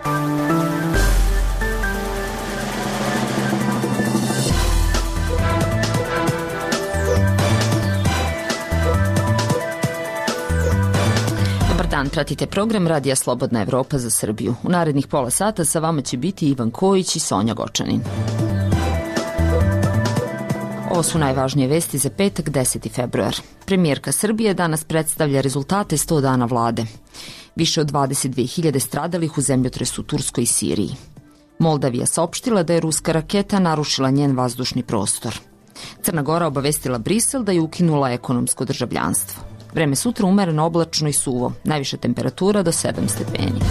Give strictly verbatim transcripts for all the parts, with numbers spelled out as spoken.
Pratite program Radija Slobodna Evropa za Srbiju. U narednih pola sata sa vama će biti Ivan Kojić i Sonja Gočanin. Ovo su najvažnije vesti za petak, deseti februar. Premijerka Srbije danas predstavlja rezultate sto dana vlade. Više od dvadeset dve hiljade stradalih u zemljotresu u Turskoj i Siriji. Moldavija saopštila da je ruska raketa narušila njen vazdušni prostor. Crna Gora obavestila Brisel da je ukinula ekonomsko državljanstvo. Vreme sutra umereno, oblačno i suvo. Najviša temperatura do sedam stepeni.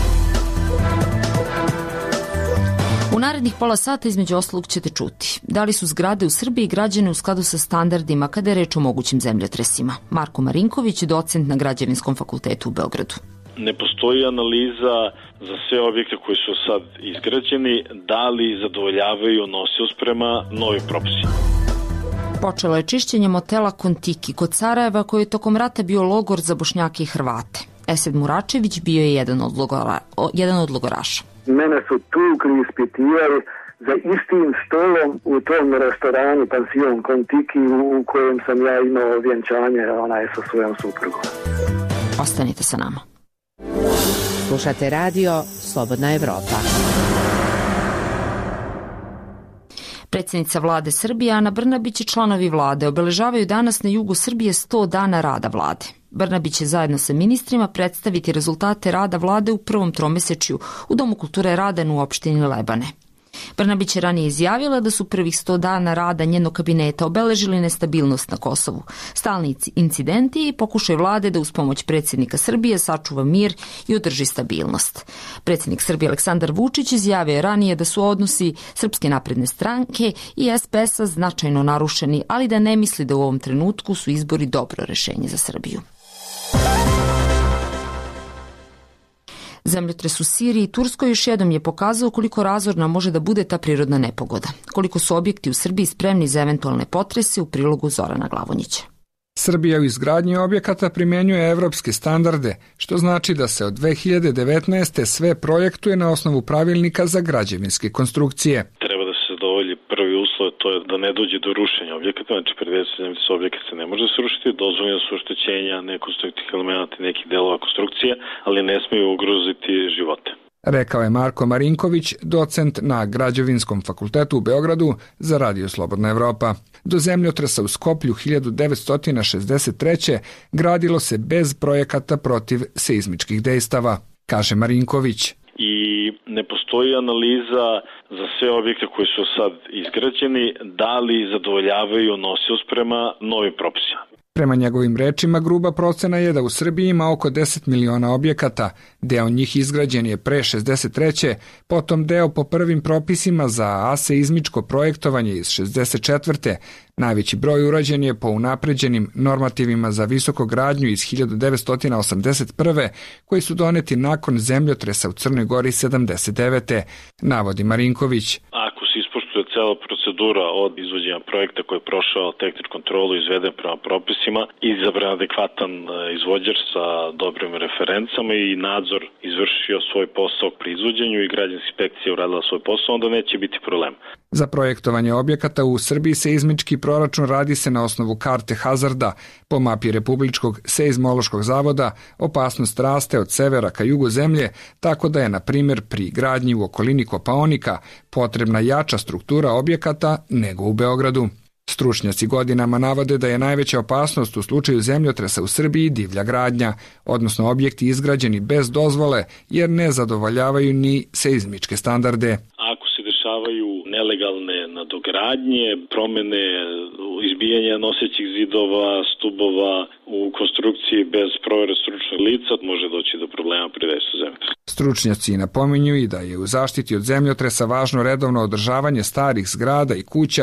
U narednih pola sata između ostalog ćete čuti da li su zgrade u Srbiji građene u skladu sa standardima kada je reč o mogućim zemljotresima. Marko Marinković, docent na Građevinskom fakultetu u Beogradu. Ne postoji analiza za sve objekte koji su sad izgrađeni, da li zadovoljavaju nosioc prema novim propisima. Počelo je čišćenje motela Kontiki kod Sarajeva, koji je tokom rata bio logor za Bošnjake i Hrvate. Esed Muračević bio je jedan od, logora, jedan od logoraša. Mene su tukli, ispitivali za istim stolom u tom restoranu, pansion Kontiki, u kojem sam ja imao vjenčanje, ona je sa svojom suprugom. Ostanite sa nama. Slušate radio Slobodna Evropa. Predsjednica vlade Srbije Ana Brnabić i članovi vlade obeležavaju danas na jugu Srbije sto dana rada vlade. Brnabić će zajedno sa ministrima predstaviti rezultate rada vlade u prvom tromesečju u Domu kulture Radan u opštini Lebane. Brnabić je ranije izjavila da su prvih sto dana rada njenog kabineta obeležili nestabilnost na Kosovu, stalni incidenti i pokušaj vlade da uz pomoć predsjednika Srbije sačuva mir i održi stabilnost. Predsjednik Srbije Aleksandar Vučić izjavio je ranije da su odnosi Srpske napredne stranke i es pe es a značajno narušeni, ali da ne misli da u ovom trenutku su izbori dobro rešenje za Srbiju. Zemljotres u Siriji i Turskoj još jednom je pokazao koliko razorna može da bude ta prirodna nepogoda, koliko su objekti u Srbiji spremni za eventualne potrese, u prilogu Zorana Glavonjića. Srbija u izgradnji objekata primjenjuje evropske standarde, što znači da se od dve hiljade devetnaeste. sve projektuje na osnovu pravilnika za građevinske konstrukcije. Treba da se zadovolji prvi uslov, to je da ne dođe do rušenja objekata, znači predviđeno se objekat se ne može srušiti, dozvoljeno su oštećenja nekonstruktivnih elemenata i nekih delova konstrukcije, ali ne smiju ugroziti živote. Rekao je Marko Marinković, docent na Građevinskom fakultetu u Beogradu za Radio Slobodna Evropa. Do zemljotresa u Skoplju hiljadu devetsto šezdeset treće. gradilo se bez projekata protiv seizmičkih dejstava, kaže Marinković. I ne postoji analiza za sve objekte koji su sad izgrađeni, da li zadovoljavaju nosioc prema novim propisima. Prema njegovim rečima, gruba procena je da u Srbiji ima oko deset miliona objekata. Deo njih izgrađen je pre šezdeset treće. Potom deo po prvim propisima za aseizmičko projektovanje iz šezdeset četvrte. Najveći broj urađen je po unapređenim normativima za visokogradnju iz hiljadu devetsto osamdeset prve. koji su doneti nakon zemljotresa u Crnoj Gori sedamdeset devete. navodi Marinković. Ako se ispoštuje cela procedura od izvođenja projekta koji je prošao tehničku kontrolu, izveden prema propisima, izabran adekvatan izvođač sa dobrim referencama i nadzor izvršio svoj posao pri izvođenju i građevinska inspekcija uradila svoj posao, onda neće biti problem. Za projektovanje objekata u Srbiji seizmički proračun radi se na osnovu karte hazarda. Po mapi Republičkog seizmološkog zavoda opasnost raste od severa ka jugu zemlje, tako da je, na primjer, pri gradnji u okolini Kopaonika potrebna jača struktura objekata nego u Beogradu. Stručnjaci godinama navode da je najveća opasnost u slučaju zemljotresa u Srbiji divlja gradnja, odnosno objekti izgrađeni bez dozvole jer ne zadovoljavaju ni seizmičke standarde. Ako se dešavaju nelegalne nadogradnje, promene, izbijanja nosećih zidova, stubova u konstrukciji bez provere stručnog lica, može doći do problema pri dejstvu zemljotresa. Stručnjaci napominju i da je u zaštiti od zemljotresa važno redovno održavanje starih zgrada i kuća,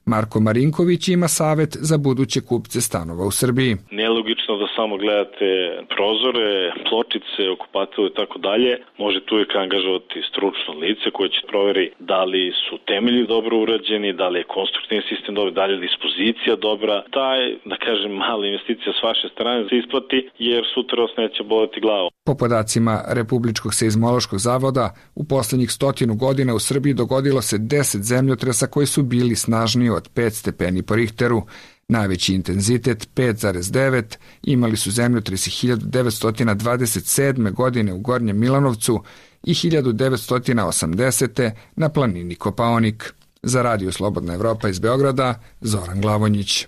Marko Marinković ima savet za buduće kupce stanova u Srbiji. Nelogično da samo gledate prozore, pločice, okupatile i tako dalje. Možete uvijek angažovati stručno lice koje će proveri da li su temelji dobro urađeni, da li je konstruktivni sistem dobar, da li je dispozicija dobra. Taj, da kažem, mala investicija s vaše strane se isplati jer sutra vas neće boleti glavu. Po podacima Republičkog seizmološkog zavoda, u poslednjih stotinu godina u Srbiji dogodilo se deset zemljotresa koji su bili snažniji od pet stepeni po Richteru. Najveći intenzitet pet zarez devet imali su zemljotresi hiljadu devetsto dvadeset sedme. godine u Gornjem Milanovcu i hiljadu devetsto osamdesete. na planini Kopaonik. Za Radio Slobodna Evropa iz Beograda, Zoran Glavonjić.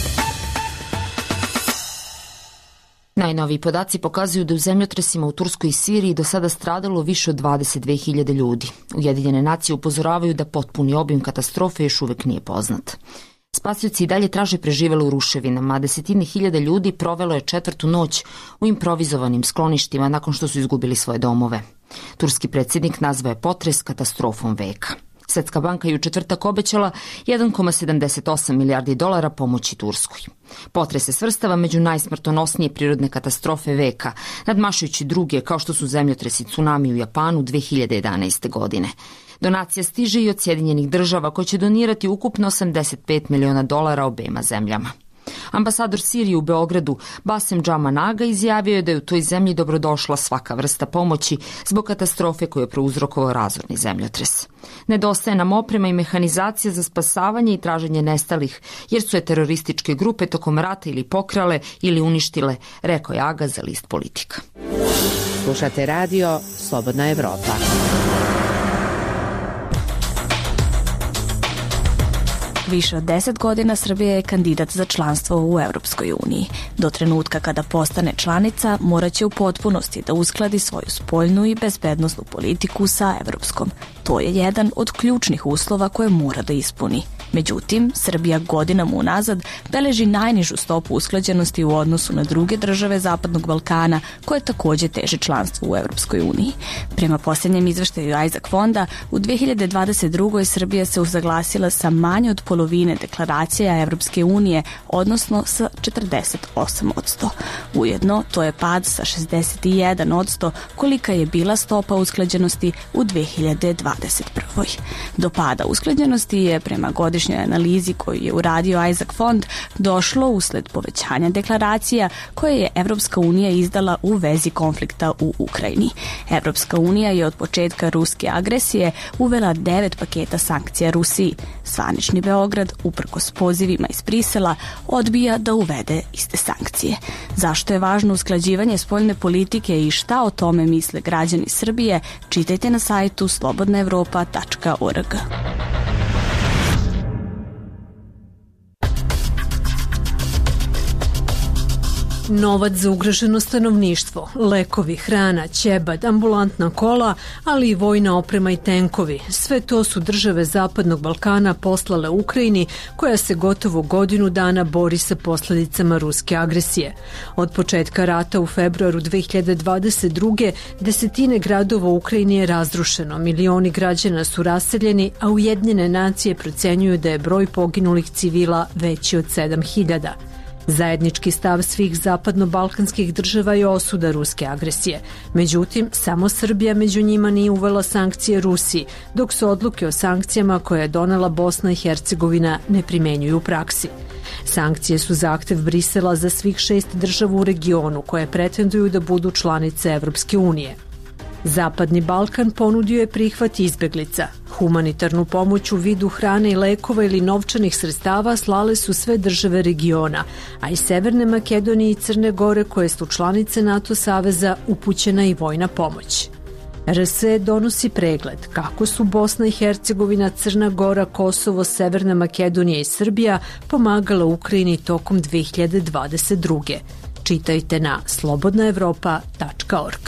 Najnoviji podaci pokazuju da u zemljotresima u Turskoj i Siriji do sada stradalo više od dvadeset dve hiljade ljudi. Ujedinjene nacije upozoravaju da potpuni obim katastrofe još uvek nije poznat. Spasioci i dalje traže preživele u ruševinama, a desetine hiljada ljudi provelo je četvrtu noć u improvizovanim skloništima nakon što su izgubili svoje domove. Turski predsjednik nazvao je potres katastrofom veka. Svetska banka je u četvrtak obećala jedan zarez sedamdeset osam milijardi dolara pomoći Turskoj. Potres se svrstava među najsmrtonosnije prirodne katastrofe veka, nadmašujući druge kao što su zemljotresi tsunami u Japanu dve hiljade jedanaeste. godine. Donacija stiže i od Sjedinjenih država koje će donirati ukupno osamdeset pet miliona dolara obema zemljama. Ambasador Sirije u Beogradu Basem Džamanaga izjavio je da je u toj zemlji dobrodošla svaka vrsta pomoći zbog katastrofe koju je prouzrokovao razorni zemljotres. Nedostaje nam oprema i mehanizacija za spasavanje i traženje nestalih, jer su je terorističke grupe tokom rata ili pokrale ili uništile, rekao je Aga za list Politika. Slušate radio Slobodna Evropa. Više od deset godina Srbija je kandidat za članstvo u Evropskoj uniji. Do trenutka kada postane članica, morat će u potpunosti da uskladi svoju spoljnu i bezbednosnu politiku sa evropskom. To je jedan od ključnih uslova koje mora da ispuni. Međutim, Srbija godinama unazad beleži najnižu stopu usklađenosti u odnosu na druge države Zapadnog Balkana, koje takođe teže članstvo u Evropskoj uniji. Prema posljednjem izveštaju Isaac fonda, u dve hiljade dvadeset drugoj. Srbija se usaglasila sa manje od polovine deklaracija Evropske unije, odnosno sa četrdeset osam posto. Ujedno, to je pad sa šezdeset jedan posto kolika je bila stopa usklađenosti u dve hiljade dvadeset prvoj. Do pada usklađenosti je prema godišnjoj analizi koju je uradio Isaac fond došlo usled povećanja deklaracija koje je Evropska unija izdala u vezi konflikta u Ukrajini. Evropska unija je od početka ruske agresije uvela devet paketa sankcija Rusiji. Zvanični Beograd, uprkos pozivima iz Brisela, odbija da uvede iste sankcije. Zašto je važno usklađivanje spoljne politike i šta o tome misle građani Srbije, čitajte na sajtu slobodna evropa tačka org. Novac za ugroženo stanovništvo, lekovi, hrana, ćebad, ambulantna kola, ali i vojna oprema i tenkovi. Sve to su države Zapadnog Balkana poslale Ukrajini, koja se gotovo godinu dana bori sa posledicama ruske agresije. Od početka rata u februaru dve hiljade dvadeset druge. desetine gradova u Ukrajini je razrušeno, milioni građana su raseljeni, a Ujedinjene nacije procenjuju da je broj poginulih civila veći od sedam hiljada. Zajednički stav svih zapadno-balkanskih država je osuda ruske agresije. Međutim, samo Srbija među njima nije uvela sankcije Rusiji, dok se odluke o sankcijama koje je donela Bosna i Hercegovina ne primenjuju u praksi. Sankcije su zahtev Brisela za svih šest država u regionu koje pretenduju da budu članice Evropske unije. Zapadni Balkan ponudio je prihvat izbeglica. Humanitarnu pomoć u vidu hrane i lekova ili novčanih sredstava slale su sve države regiona, a iz Severne Makedonije i Crne Gore, koje su članice NATO saveza, upućena i vojna pomoć. R S E donosi pregled kako su Bosna i Hercegovina, Crna Gora, Kosovo, Severna Makedonija i Srbija pomagala Ukrajini tokom dve hiljade dvadeset druge. Čitajte na slobodna evropa tačka org.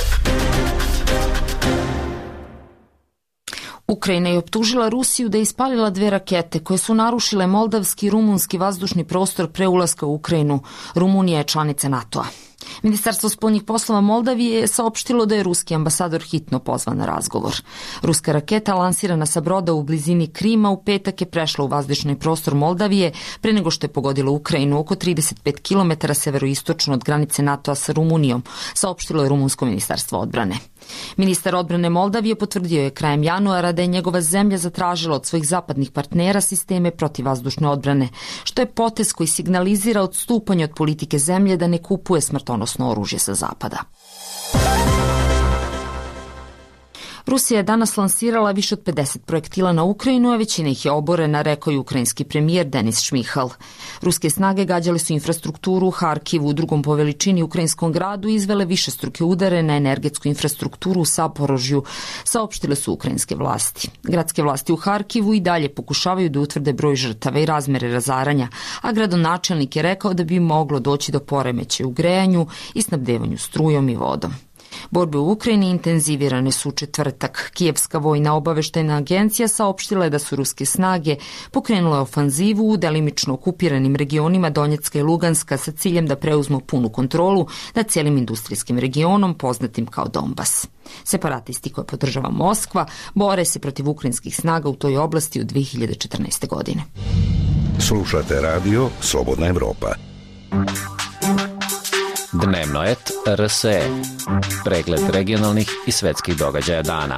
Ukrajina je optužila Rusiju da je ispalila dve rakete koje su narušile moldavski i rumunski vazdušni prostor pre ulaska u Ukrajinu. Rumunija je članica NATO-a. Ministarstvo spoljnih poslova Moldavije je saopštilo da je ruski ambasador hitno pozvan na razgovor. Ruska raketa lansirana sa broda u blizini Krima u petak je prešla u vazdušni prostor Moldavije pre nego što je pogodila Ukrajinu oko trideset pet kilometara severoistočno od granice NATO-a sa Rumunijom, saopštilo je rumunsko ministarstvo odbrane. Ministar odbrane Moldavije potvrdio je krajem januara da je njegova zemlja zatražila od svojih zapadnih partnera sisteme protivvazdušne odbrane, što je potez koji signalizira odstupanje od politike zemlje da ne kupuje smrtonosno oružje sa zapada. Rusija je danas lansirala više od pedeset projektila na Ukrajinu, a većina ih je oborena, rekao je ukrajinski premijer Denis Šmihal. Ruske snage gađale su infrastrukturu u Harkivu, u drugom po veličini ukrajinskom gradu, i izvele višestruke udare na energetsku infrastrukturu u Saporožju, saopštile su ukrajinske vlasti. Gradske vlasti u Harkivu i dalje pokušavaju da utvrde broj žrtava i razmere razaranja, a gradonačelnik je rekao da bi moglo doći do poremećaja u grejanju i snabdevanju strujom i vodom. Borbe u Ukrajini intenzivirane su u četvrtak. Kijevska vojna obaveštajna agencija saopštila je da su ruske snage pokrenule ofanzivu u delimično okupiranim regionima Donjecka i Luganska sa ciljem da preuzmu punu kontrolu nad cijelim industrijskim regionom poznatim kao Donbas. Separatisti koje podržava Moskva bore se protiv ukrajinskih snaga u toj oblasti od dve hiljade četrnaeste. godine. Slušate radio Slobodna Evropa. Dnevno et R S E. Pregled regionalnih i svetskih događaja dana.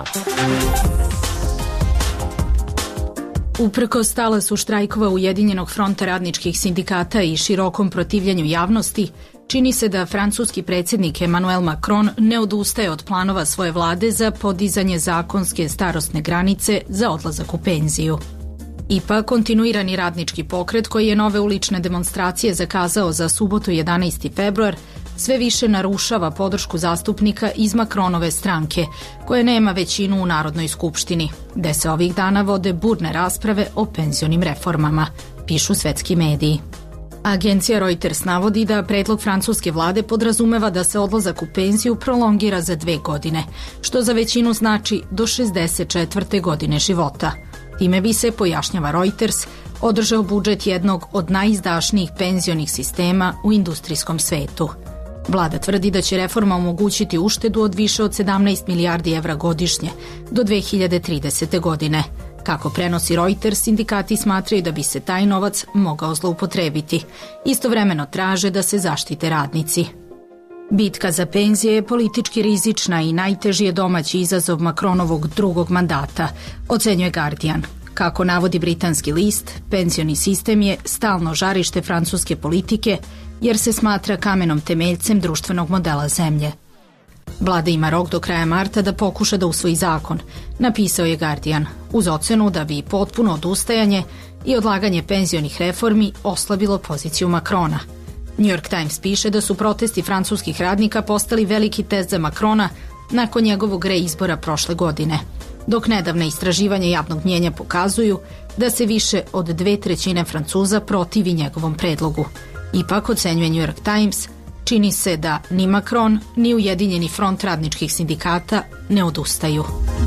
Uprkos talasu štrajkova Ujedinjenog fronta radničkih sindikata i širokom protivljenju javnosti, čini se da francuski predsjednik Emmanuel Macron ne odustaje od planova svoje vlade za podizanje zakonske starosne granice za odlazak u penziju. Ipak, kontinuirani radnički pokret koji je nove ulične demonstracije zakazao za subotu jedanaesti februar sve više narušava podršku zastupnika iz Macronove stranke, koje nema većinu u Narodnoj skupštini, gde se ovih dana vode burne rasprave o penzionim reformama, pišu svetski mediji. Agencija Reuters navodi da predlog francuske vlade podrazumeva da se odlazak u penziju prolongira za dve godine, što za većinu znači do šezdeset četvrte godine života. Time bi se, pojašnjava Reuters, održao budžet jednog od najizdašnijih penzionih sistema u industrijskom svetu. Vlada tvrdi da će reforma omogućiti uštedu od više od sedamnaest milijardi evra godišnje do dve hiljade tridesete. godine. Kako prenosi Reuters, sindikati smatraju da bi se taj novac mogao zloupotrebiti. Istovremeno traže da se zaštite radnici. Bitka za penzije je politički rizična i najteži je domaći izazov Macronovog drugog mandata, ocenjuje Guardian. Kako navodi britanski list, penzioni sistem je stalno žarište francuske politike jer se smatra kamenom temeljcem društvenog modela zemlje. Vlada ima rok do kraja marta da pokuša da usvoji zakon, napisao je Guardian, uz ocenu da bi potpuno odustajanje i odlaganje penzionih reformi oslabilo poziciju Macrona. New York Times piše da su protesti francuskih radnika postali veliki test za Macrona nakon njegovog reizbora prošle godine, dok nedavne istraživanja javnog mnjenja pokazuju da se više od dve trećine Francuza protivi njegovom predlogu. Ipak, ocenjuje New York Times, čini se da ni Macron ni Ujedinjeni front radničkih sindikata ne odustaju.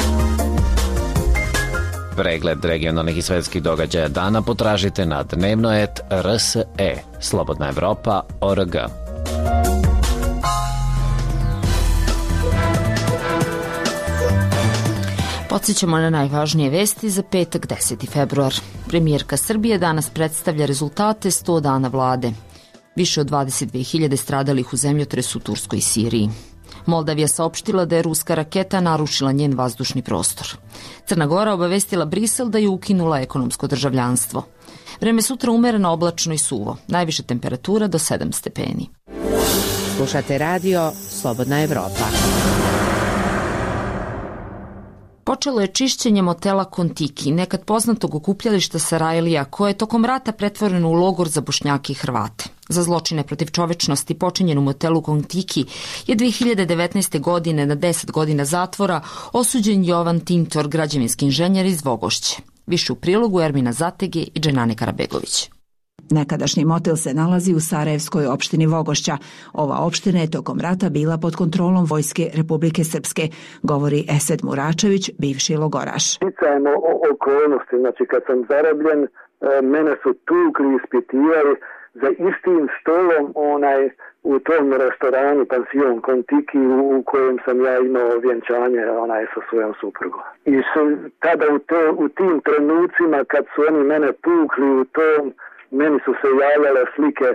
Pregled regionalnih i svetskih događaja dana potražite na dnevno et R S E, Slobodna Evropa, O R G. Podsjećamo na najvažnije vesti za petak deseti februar. Premijerka Srbije danas predstavlja rezultate sto dana vlade. Više od dvadeset dve hiljade stradalih u zemljotresu u Turskoj i Siriji. Moldavija saopštila da je ruska raketa narušila njen vazdušni prostor. Crna Gora obavestila Brisel da je ukinula ekonomsko državljanstvo. Vreme sutra umereno, oblačno i suvo. Najviša temperatura do sedam stepeni. Slušate radio Slobodna Evropa. Počelo je čišćenje motela Kontiki, nekad poznatog okupljališta Sarajlija, koje je tokom rata pretvoreno u logor za Bošnjake i Hrvate. Za zločine protiv čovečnosti počinjen u motelu Kontiki je dve hiljade devetnaeste. godine na deset godina zatvora osuđen Jovan Tintor, građevinski inženjer iz Vogošće. Više u prilogu Ermina Zatege i Dženane Karabegović. Nekadašnji motel se nalazi u Sarajevskoj opštini Vogošća. Ova opština je tokom rata bila pod kontrolom Vojske Republike Srpske, govori Esed Muračević, bivši logoraš. Sticajem okolnosti, znači kad sam zarobljen, mene su tukli, ispitivali, za istim stolom onaj u tom restoranu, pansion Kontiki, u kojem sam ja imao vjenčanje onaj sa svojom suprugom. I su, tada u, to, u tim trenucima kad su oni mene tukli u tom, meni su se javljale slike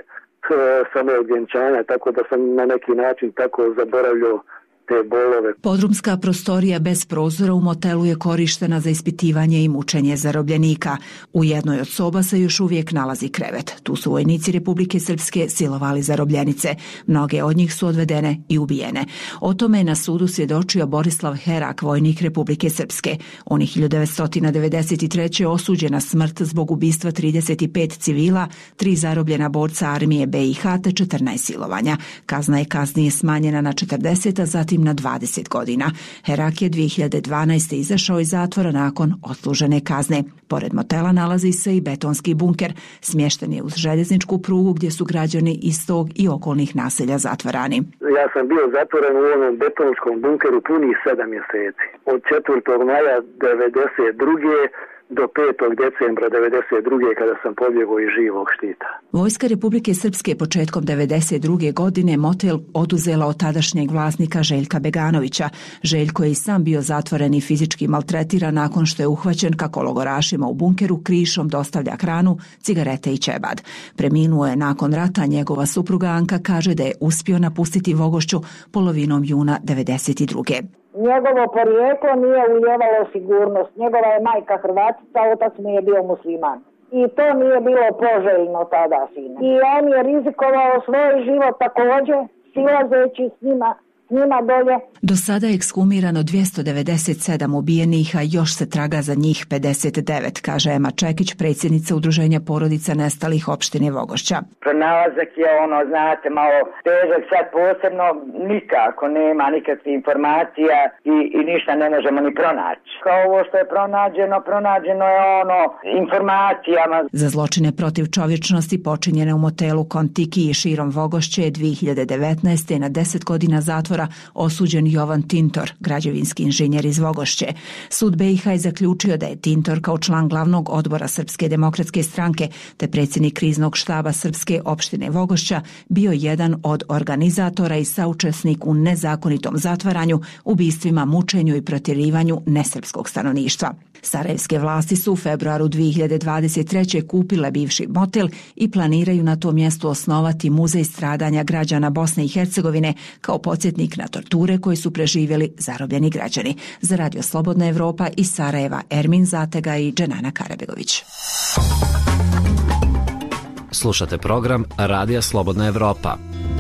sa mojeg vjenčanja, tako da sam na neki način tako zaboravljao te bolove. Podrumska prostorija bez prozora u motelu je korištena za ispitivanje i mučenje zarobljenika. U jednoj od soba se još uvijek nalazi krevet. Tu su vojnici Republike Srpske silovali zarobljenice. Mnoge od njih su odvedene i ubijene. O tome je na sudu svjedočio Borislav Herak, vojnik Republike Srpske. On je hiljadu devetsto devedeset treće. osuđen na smrt zbog ubistva trideset pet civila, tri zarobljena borca armije B i H te četrnaest silovanja. Kazna je kasnije smanjena na četrdeset, a zatim na dvadeset godina. Herak je dvije hiljade dvanaeste. izašao iz zatvora nakon odslužene kazne. Pored motela nalazi se i betonski bunker. Smješten je uz željezničku prugu gdje su građani iz tog i okolnih naselja zatvarani. Ja sam bio zatvoren u onom betonskom bunkeru punih sedam mjeseci. Od četvrtog maja devedeset druge do petog decembra devedeset druge kada sam pobjegao iz živog štita. Vojska Republike Srpske početkom devedeset druge. godine motel oduzela od tadašnjeg vlasnika Željka Beganovića. Željko je i sam bio zatvoren i fizički maltretiran nakon što je uhvaćen kako logorašima u bunkeru krišom dostavlja hranu, cigarete i ćebad. Preminuo je nakon rata, njegova supruga Anka kaže da je uspio napustiti Vogošću polovinom juna devedeset druge. Njegovo porijeklo nije ulijevalo sigurnost. Njegova je majka Hrvatica, otac mu je bio musliman. I to nije bilo poželjno tada sine. I on je rizikovao svoj život također, silazeći s njima, s njima dolje. Do sada je ekshumirano dvjesto devedeset sedam ubijenih, a još se traga za njih pedeset devet, kaže Ema Čekić, predsjednica Udruženja porodica nestalih opštine Vogošća. Pronalazak je ono, znate, malo težak, sad posebno nikako nema nikakvih informacija i, i ništa ne možemo ni pronaći. Kao ovo što je pronađeno, pronađeno je ono informacijama. Za zločine protiv čovječnosti počinjene u motelu Kontiki i širom Vogošće je dvije hiljade devetnaeste. na deset godina zatvora osuđen Jovan Tintor, građevinski inženjer iz Vogošće. Sud B i H je zaključio da je Tintor kao član glavnog odbora Srpske demokratske stranke te predsjednik kriznog štaba Srpske opštine Vogošća bio jedan od organizatora i saučesnik u nezakonitom zatvaranju, ubistvima, mučenju i protjerivanju nesrpskog stanovništva. Sarajevske vlasti su u februaru dvije hiljade dvadeset treće. kupile bivši motel i planiraju na tom mjestu osnovati muzej stradanja građana Bosne i Hercegovine kao podsjetnik na torture koje su preživjeli zarobljeni građani. Za Radio Slobodna Evropa iz Sarajeva Ermin Zatega i Dženana Karabegović. Slušate program Radija Slobodna Evropa.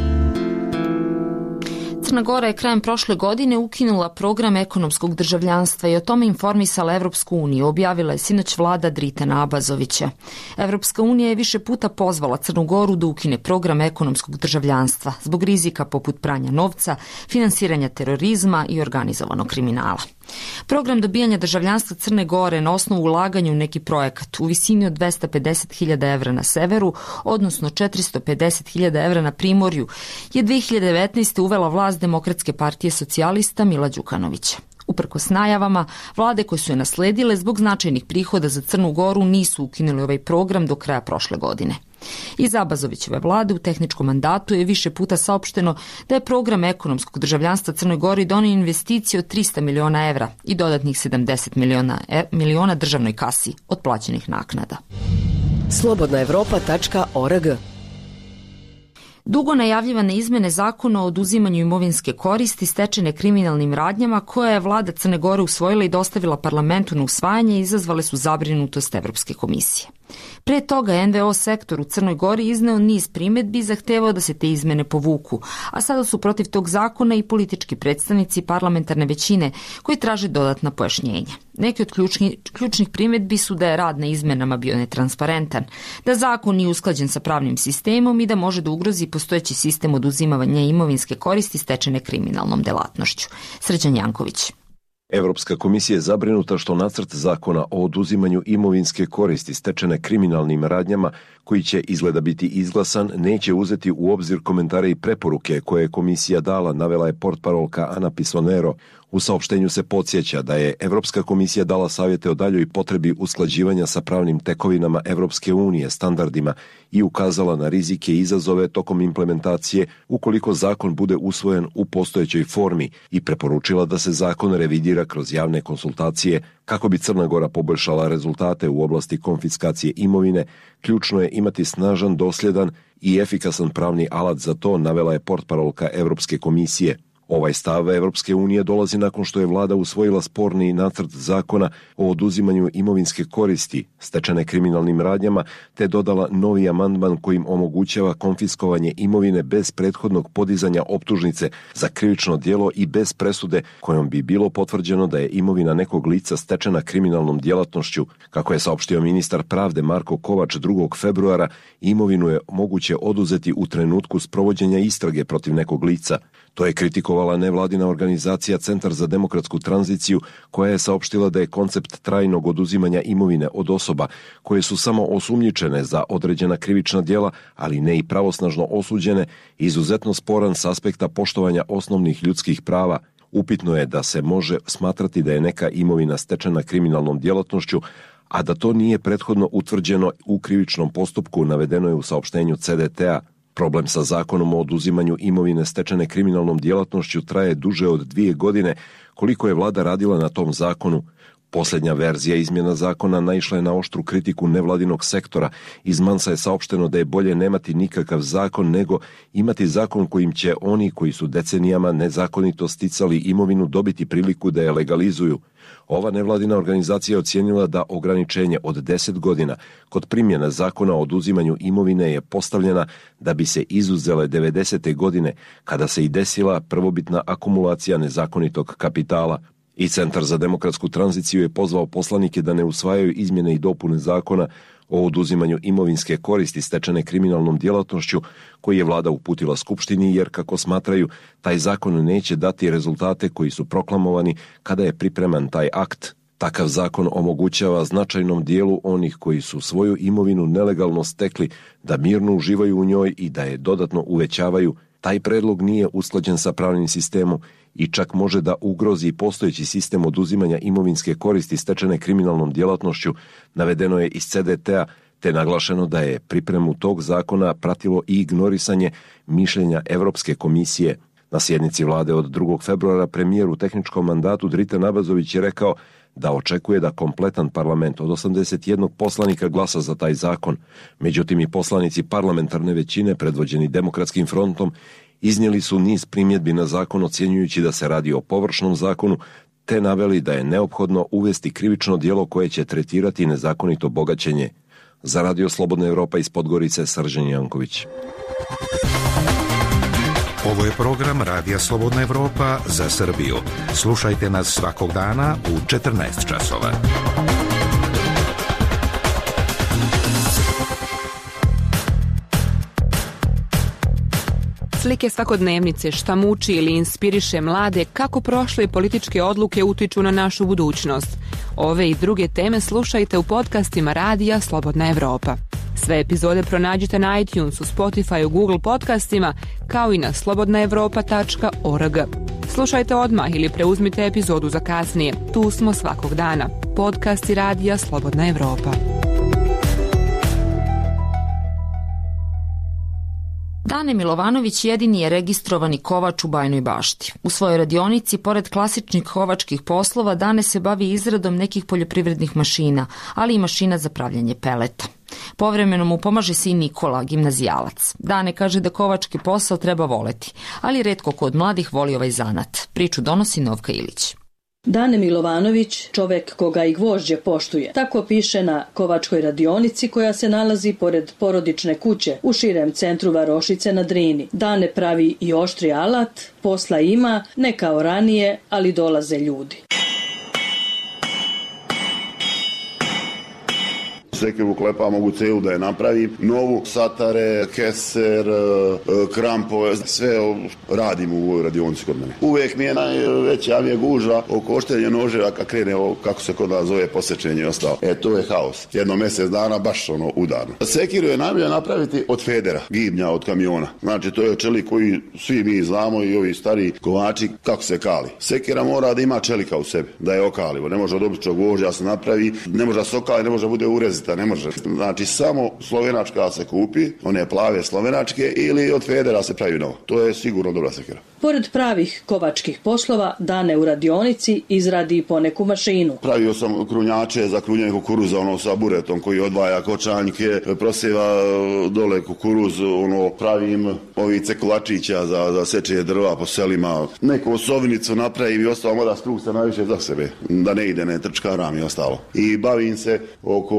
Crna Gora je krajem prošle godine ukinula program ekonomskog državljanstva i o tome informisala Evropsku uniju, objavila je sinoć vlada Dritana Abazovića. Evropska unija je više puta pozvala Crnu Goru da ukine program ekonomskog državljanstva zbog rizika poput pranja novca, finansiranja terorizma i organizovanog kriminala. Program dobijanja državljanstva Crne Gore na osnovu ulaganja u neki projekat u visini od dvesta pedeset hiljada evra na severu, odnosno četiristo pedeset hiljada evra na primorju, je dvije hiljade devetnaeste. uvela vlast Demokratske partije socijalista Mila Đukanovića. Uprkos najavama, vlade koje su je nasledile zbog značajnih prihoda za Crnu Goru nisu ukinuli ovaj program do kraja prošle godine. Iz Abazovićeve vlade u tehničkom mandatu je više puta saopšteno da je program ekonomskog državljanstva Crnoj Gori donio investicije od trista miliona evra i dodatnih sedamdeset miliona, e, miliona državnoj kasi od plaćenih naknada. slobodna evropa tačka org. Dugo najavljivane izmene zakona o oduzimanju imovinske koristi stečene kriminalnim radnjama koje je vlada Crne Gore usvojila i dostavila parlamentu na usvajanje izazvale su zabrinutost Evropske komisije. Pre toga je N V O sektor u Crnoj Gori izneo niz primjedbi i zahtevao da se te izmene povuku, a sada su protiv tog zakona i politički predstavnici parlamentarne većine koji traže dodatna pojašnjenja. Neki od ključni, ključnih primjedbi su da je rad na izmenama bio netransparentan, da zakon nije usklađen sa pravnim sistemom i da može da ugrozi postojeći sistem oduzimavanja imovinske koristi stečene kriminalnom delatnošću. Srđan Janković. Evropska komisija je zabrinuta što nacrt zakona o oduzimanju imovinske koristi stečene kriminalnim radnjama, koji će izgleda biti izglasan, neće uzeti u obzir komentare i preporuke koje je komisija dala, navela je portparolka Ana Pisonero U saopštenju se podsjeća da je Evropska komisija dala savjete o daljoj potrebi usklađivanja sa pravnim tekovinama Evropske unije standardima i ukazala na rizike i izazove tokom implementacije ukoliko zakon bude usvojen u postojećoj formi i preporučila da se zakon revidira kroz javne konsultacije kako bi Crna Gora poboljšala rezultate u oblasti konfiskacije imovine. Ključno je imati snažan, dosljedan i efikasan pravni alat za to, navela je portparolka Evropske komisije. Ovaj stav Evropske unije dolazi nakon što je vlada usvojila sporni nacrt zakona o oduzimanju imovinske koristi stečene kriminalnim radnjama, te dodala novi amandman kojim omogućava konfiskovanje imovine bez prethodnog podizanja optužnice za krivično djelo i bez presude kojom bi bilo potvrđeno da je imovina nekog lica stečena kriminalnom djelatnošću. Kako je saopštio ministar pravde Marko Kovač drugog februara, imovinu je moguće oduzeti u trenutku sprovođenja istrage protiv nekog lica. To je kritikovala nevladina organizacija Centar za demokratsku tranziciju, koja je saopštila da je koncept trajnog oduzimanja imovine od osoba koje su samo osumnjičene za određena krivična djela, ali ne i pravosnažno osuđene, izuzetno sporan s aspekta poštovanja osnovnih ljudskih prava. Upitno je da se može smatrati da je neka imovina stečena kriminalnom djelatnošću, a da to nije prethodno utvrđeno u krivičnom postupku, navedeno je u saopštenju C D T-a. Problem sa zakonom o oduzimanju imovine stečene kriminalnom djelatnošću traje duže od dvije godine, koliko je vlada radila na tom zakonu. Posljednja verzija izmjena zakona naišla je na oštru kritiku nevladinog sektora. Iz Mansa je saopšteno da je bolje nemati nikakav zakon nego imati zakon kojim će oni koji su decenijama nezakonito sticali imovinu dobiti priliku da je legalizuju. Ova nevladina organizacija ocijenila da ograničenje od deset godina kod primjene zakona o oduzimanju imovine je postavljena da bi se izuzele devedesete godine, kada se i desila prvobitna akumulacija nezakonitog kapitala. I Centar za demokratsku tranziciju je pozvao poslanike da ne usvajaju izmjene i dopune zakona o oduzimanju imovinske koristi stečene kriminalnom djelatnošću koji je vlada uputila Skupštini, jer, kako smatraju, taj zakon neće dati rezultate koji su proklamovani kada je pripreman taj akt. Takav zakon omogućava značajnom dijelu onih koji su svoju imovinu nelegalno stekli da mirno uživaju u njoj i da je dodatno uvećavaju. Taj predlog nije usklađen sa pravnim sistemom i čak može da ugrozi postojeći sistem oduzimanja imovinske koristi stečene kriminalnom djelatnošću, navedeno je iz C D T-a, te naglašeno da je pripremu tog zakona pratilo i ignorisanje mišljenja Evropske komisije. Na sjednici vlade od drugog februara premijer u tehničkom mandatu Dritan Abazović je rekao da očekuje da kompletan parlament od osamdeset jednog poslanika glasa za taj zakon. Međutim, i poslanici parlamentarne većine predvođeni Demokratskim frontom iznijeli su niz primjedbi na zakon, ocjenjujući da se radi o površnom zakonu, te naveli da je neophodno uvesti krivično djelo koje će tretirati nezakonito bogaćenje. Za Radio Slobodna Evropa iz Podgorice, Srđan Janković. Ovo je program Radija Slobodna Evropa za Srbiju. Slušajte nas svakog dana u četrnaest časova. Slike svakodnevnice, šta muči ili inspiriše mlade, kako prošle političke odluke utiču na našu budućnost. Ove i druge teme slušajte u podcastima Radija Slobodna Evropa. Sve epizode pronađite na iTunesu, Spotify, Google podcastima, kao i na slobodna evropa tačka org. Slušajte odmah ili preuzmite epizodu za kasnije. Tu smo svakog dana. Podcasti Radija Slobodna Evropa. Dane Milovanović jedini je registrovani kovač u Bajnoj Bašti. U svojoj radionici, pored klasičnih kovačkih poslova, Dane se bavi izradom nekih poljoprivrednih mašina, ali i mašina za pravljanje peleta. Povremeno mu pomaže sin Nikola, gimnazijalac. Dane kaže da kovački posao treba voleti, ali retko ko od mladih voli ovaj zanat. Priču donosi Novka Ilić. Dane Milovanović, čovek koga i gvožđe poštuje. Tako piše na kovačkoj radionici koja se nalazi pored porodične kuće u širem centru Varošice na Drini. Dane pravi i oštri alat, posla ima, ne kao ranije, ali dolaze ljudi. sekiru klepa, mogu celu da je napravim. Novu, satare, keser, krampove, sve radim u ovoj radionici kod mene. Uvijek mi je najveća mi je gužva oko oštenja noževa kad krene ovo, kako se kod nas zove, posečenje i ostalo. E, to je haos. Jedno mjesec dana baš ono udarno. Sekiru je najbolje napraviti od federa, gibnja, od kamiona. Znači, to je čelik koji svi mi znamo i ovi stari kovači kako se kali. Sekira mora da ima čelika u sebi, da je okalivo. Ne može od običnog gvožđa se napravi, ne može da se okali, ne može da bude urezita, ne može. Znači, samo slovenačka se kupi, one plave slovenačke, ili od federa se pravi novo. To je sigurno dobra sekira. Pored pravih kovačkih poslova, Dane u radionici izradi i poneku mašinu. Pravio sam krunjače za krunjanje kukuruza, ono sa buretom koji odvaja kočanjke, prosjeva dole kukuruz, ono pravim ovi cekulačića za, za seče drva po selima. Neku osovnicu napravim i ostalo mora struk se najviše za sebe, da ne ide, ne trčkaram i ostalo. I bavim se oko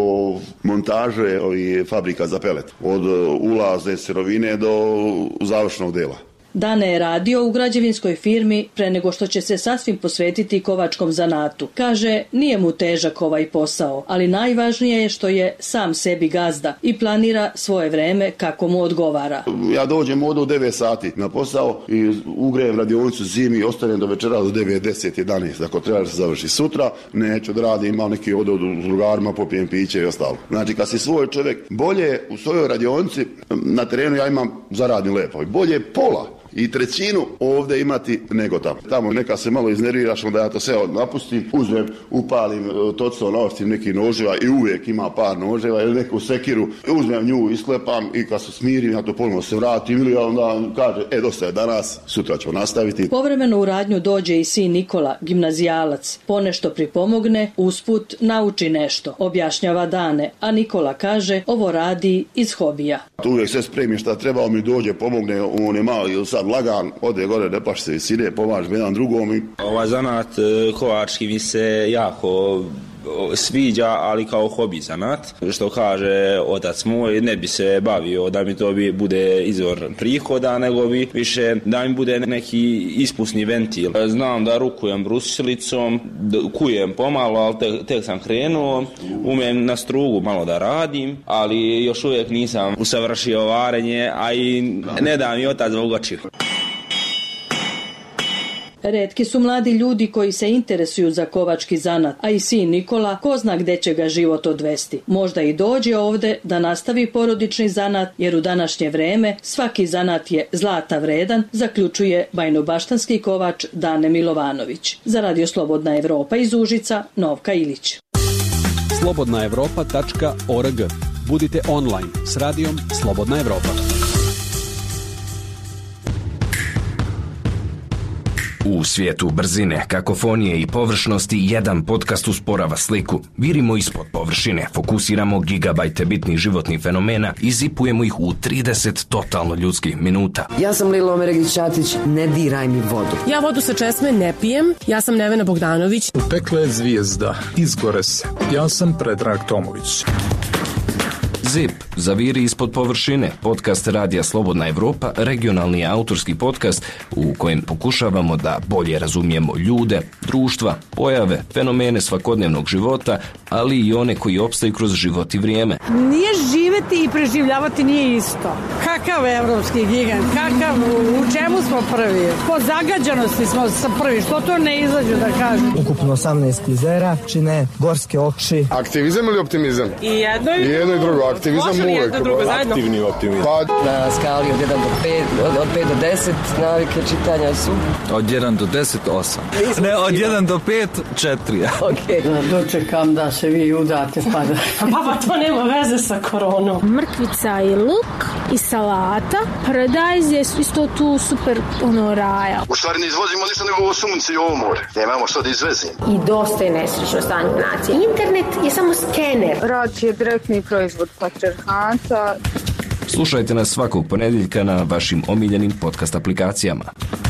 montaže ovih fabrika za pelet, od ulazne sirovine do završnog dela. Dane je radio u građevinskoj firmi pre nego što će se sasvim posvetiti kovačkom zanatu. Kaže, nije mu težak ovaj posao, ali najvažnije je što je sam sebi gazda i planira svoje vreme kako mu odgovara. Ja dođem ovdje u devet sati na posao i ugrejem radionicu zimi i ostanem do večera do devet, deset, jedanaest. Ako treba da se završi sutra, neću da radim, imam neki ovdje s drugarima, popijem piće i ostalo. Znači, kad si svoj čovjek, bolje u svojoj radionici, na terenu ja imam zaradim lepo. Bolje pola i trećinu ovdje imati nego tamo. Tamo neka se malo iznerviraš, onda ja to sve napustim, uzmem, upalim toco, naostim neki noževa i uvijek ima par noževa ili neku sekiru, uzmem nju, isklepam i kad se smirim, ja to ponovno se vratim ili onda kaže, e, dosta je danas, sutra ćemo nastaviti. Povremeno u radnju dođe i sin Nikola, gimnazijalac. Ponešto pripomogne, usput nauči nešto, objašnjava Dane, a Nikola kaže, ovo radi iz hobija. Tu uvijek sve spremim šta treba, on mi dođe, pomogne, on je malo ili sad lagan, ode gore, ne paš se visine, pomažem jedan drugom. I... Ovaj zanat kovački mi se jako sviđa, ali kao hobi zanat. Što kaže otac moj, ne bi se bavio da mi to bi bude izvor prihoda, nego bi više da mi bude neki ispusni ventil. Znam da rukujem brusilicom, kujem pomalo, ali tek, tek sam krenuo, umem na strugu malo da radim, ali još uvijek nisam usavršio varenje, a i ne da mi otac zvogočio. Retki su mladi ljudi koji se interesuju za kovački zanat, a i sin Nikola ko zna gde će ga život odvesti. Možda i dođe ovde da nastavi porodični zanat, jer u današnje vreme svaki zanat je zlata vredan, zaključuje bajnobaštanski kovač Dane Milovanović. Za Radio Slobodna Evropa iz Užica, Novka Ilić. slobodna evropa tačka org. Budite online s radijom Slobodna Evropa. U svijetu brzine, kakofonije i površnosti jedan podcast usporava sliku. Virimo ispod površine, fokusiramo gigabajte bitnih životnih fenomena i zipujemo ih u trideset totalno ljudskih minuta. Ja sam Lila Omeregić-Ćatić, ne diraj mi vodu. Ja vodu sa česme ne pijem, ja sam Nevena Bogdanović. U pekle je zvijezda, izgore se. Ja sam Predrag Tomović. Zip, zaviri ispod površine, podcast Radija Slobodna Evropa, regionalni autorski podcast u kojem pokušavamo da bolje razumijemo ljude, društva, pojave, fenomene svakodnevnog života, ali i one koji opstaju kroz život i vrijeme. Nije živeti i preživljavati nije isto. Kakav evropski gigant, kakav, u čemu smo prvi? Po zagađanosti smo prvi, što to ne izađu da kažem? Ukupno osamnaest klizera, čine gorske oči. Aktivizam ili optimizam? I jedno i, I jedno i drugo. Aktivizam uvek. Aktivni optimizam. Pa, na skali od jedan do pet, od, od pet do deset, navike čitanja su? Od jedan do deset, osam. Ne, od jedan do pet, četiri. Okay. Da, dočekam da se vi udate, pa da... Baba, to nema veze sa koronom. Mrkvica i luk i salata. Paradajz je isto tu super ono raja. U stvari ne izvozimo ništa nego ovo sunce i ovo more. Nemamo što da izvezimo. I dosta je nesrećno stanje nacije. Internet je samo skener. Rad je direktni proizvod patrijarhata. Slušajte nas svakog ponedjeljka na vašim omiljenim podcast aplikacijama.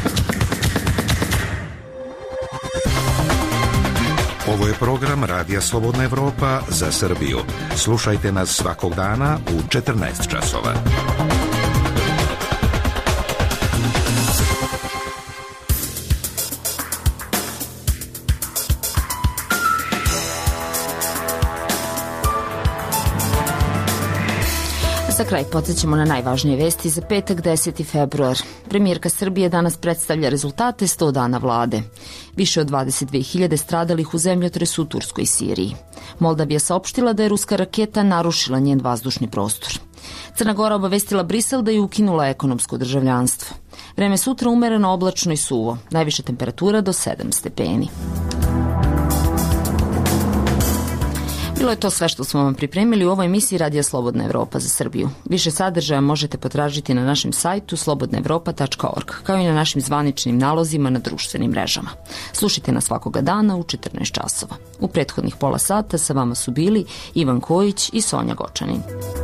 Ovo je program Radija Slobodna Evropa za Srbiju. Slušajte nas svakog dana u četrnaest časova. Za kraj podsjećamo na najvažnije vesti za petak deseti februar. Premijerka Srbije danas predstavlja rezultate sto dana vlade. Više od dvadeset dve hiljade stradalih u zemljotresu u Turskoj i Siriji. Moldavija saopštila da je ruska raketa narušila njen vazdušni prostor. Crna Gora obavestila Brisel da je ukinula ekonomsko državljanstvo. Vreme sutra umereno, oblačno i suvo. Najviša temperatura do sedam stepeni. Bilo je to sve što smo vam pripremili u ovoj emisiji Radija Slobodna Evropa za Srbiju. Više sadržaja možete potražiti na našem sajtu slobodna evropa tačka org, kao i na našim zvaničnim nalozima na društvenim mrežama. Slušajte nas svakoga dana u četrnaest časova. U prethodnih pola sata sa vama su bili Ivan Kojić i Sonja Gočanin.